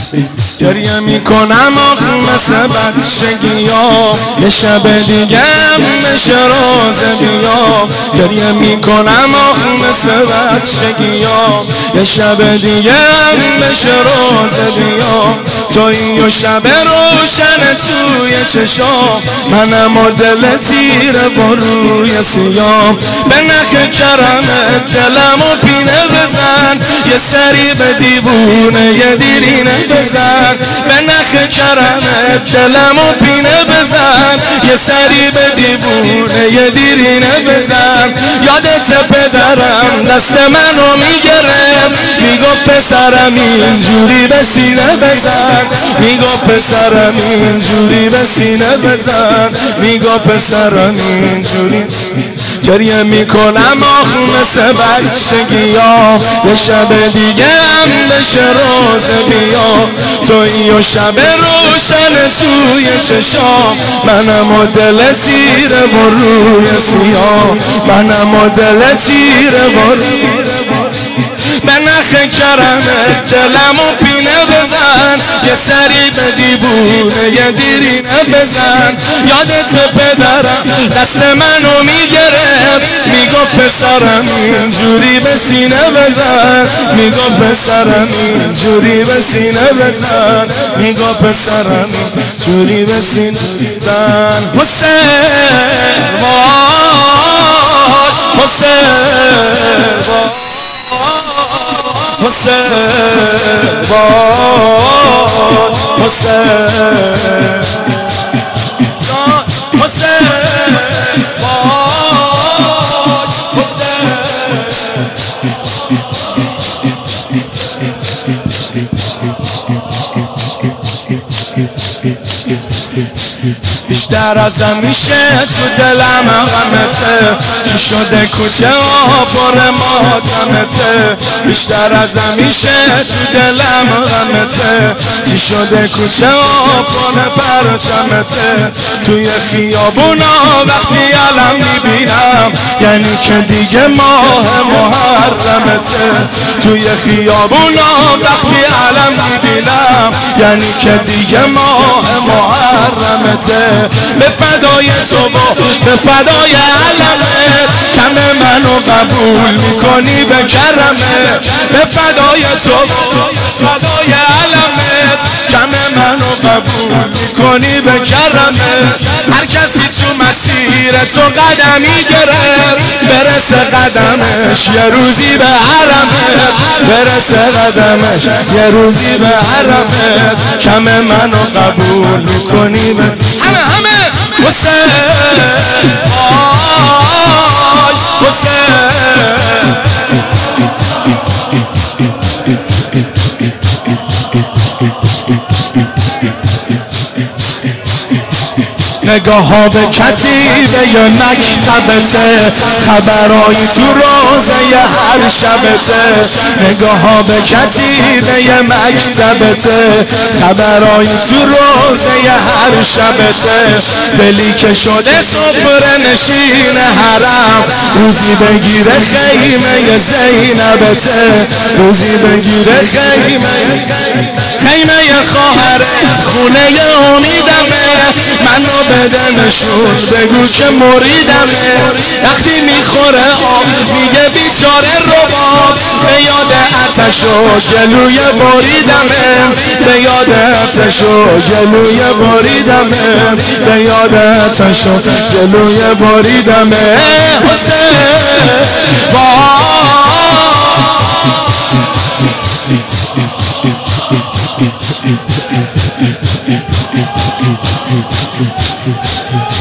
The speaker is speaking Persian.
گریه میکنم آخ مثل بچگیام، یه شب دیگه هم بشه روز بیام. گریه میکنم آخ مثل بچگیام، یه شب دیگه هم بشه روز بیام. تویی و شب روشن توی چشام، منم و دل تیره با روی سیام. به نخ کرمت دلمو پینه بزن، یه سری به دیوونه یه دیرینه بزن. به نخ کرمت دلمو پینه بزن، یه سری به دیوونه یه دیرینه بزن. یادت پدرم دست منو میگرم، میگفت پسرم اینجوری به سینه بزن. میگفت پسرم اینجوری به سینه بزن. میگفت پسرم اینجوری. گریه میکنم آخ مثل بچگیام، یه شب دیگه هم بشه روز بیام. تویی و شب روشن توی چشام، منم و دل تیره با روی سیام. منم و دل تیره با روی سیام. به نخ کرمت دلمو پینه بزن، یه سری به دیوونه یه دیرینه بزن. یادت پدرم دست منو میگرم، میگفت پسرم اینجوری به سینه بزن. میگفت پسرم اینجوری به سینه بزن. میگفت پسرم اینجوری به سینه بزن. حسین باش، حسین باش، حسین باش، حسین حسین باش، بیشتر از همیشه تو دلم غمته، چی شده کوچه ها پر ماتمته. بیشتر از همیشه تو دلم غمته، چی شده کوچه ها پر پرچمته. توی خیابونا وقتی علم میبینم، یعنی که دیگه ماه محرمته. توی خیابونا وقتی علم میبینم، یعنی که دیگه ماه محرمته. به فدای تو و به فدای علمت، کم منو قبول میکنی به کرمت. به فدای تو و فدای علمت، کم منو قبول میکنی به کرمت. هر کسی تو مسیر تو قدمی گرفت، برسه قدمش یه روزی به حرمت. برسه قدمش یه روزی به حرمت، کم منو قبول میکنی به همه حسین باش، حسین نگاه ها به کتیبه یا مکتبته، خبرایی تو روزه ی هر شبته. نگاه ها به کتیبه یا مکتبته، خبرایی تو روزه ی هر شبته. دلی که شده سفره نشین حرم، روزی بگیره خیمه ی زینبته. روزی بگیره خیمه ی خواهرت، خونه ی امیدمه. منو بده نشون بگو که مریدمه. وقتی میخوره آب میگه بیچاره رباب، به یاد آتش و گلوی بریدمه. به یاد آتش و گلوی بریدمه. به یاد آتش و گلوی بریدمه. حسین باش